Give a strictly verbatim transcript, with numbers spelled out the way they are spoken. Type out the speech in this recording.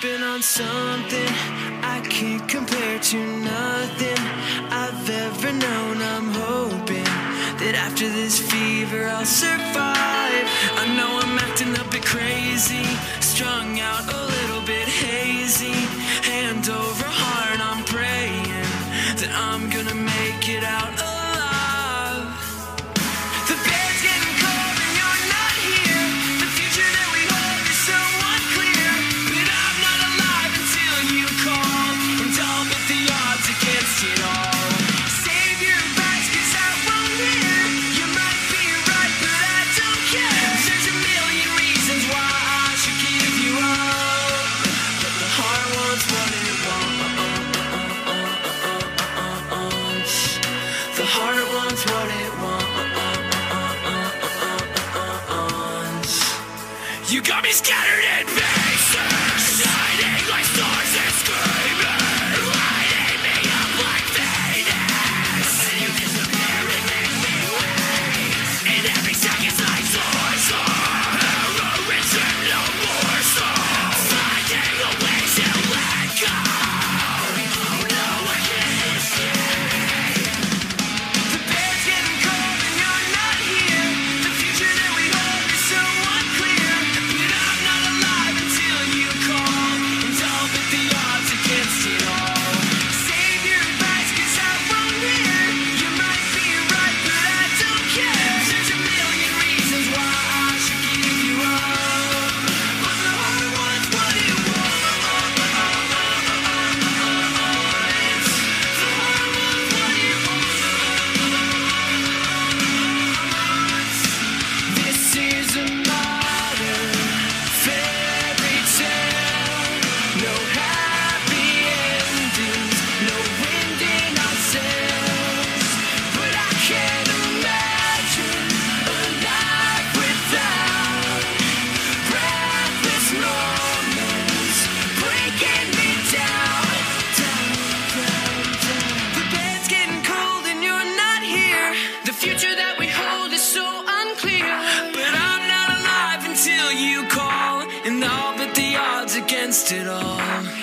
sipping on something I can't compare to nothing I've ever known. I'm hoping that after this fever I'll survive. I know I'm acting a bit crazy, strung out a little bit hazy. Hand over heart, I'm praying that I'm gonna make it out alive. The bed's getting cold and you're not here. The future that we hold is so unclear. But I'm not alive until you call, and I'll bet the odds against it all. Save your advice, cause I won't hear. You might be right, but I don't care. There's a million reasons why I should give you up, but the heart wants what it wants. The heart wants what it wants. You got me scattered in pieces, shining like stars and screaming, lighting me up like Venus. And you disappear and make me wait, and every second's like torture, ruins and no more soul, finding a way to let go. Oh no, I can't escape. The bed's getting cold and you're not here. The future that we hold is so unclear. But I'm not alive until you call, and I'll bet the odds against it all. Save your advice, cause I won't hear. You might be right, but I don't care. There's a million reasons why I should give you up, but the heart wants what it wants. The heart wants what it wants. This is a modern fairy tale. No happy endings, no wind in our sails. But I can't imagine a life without breathless moments breaking me down, down, down, down. The bed's getting cold and you're not here. The future that we hold is so unclear. But I'm not alive until you call, and I'll bet the odds against it all.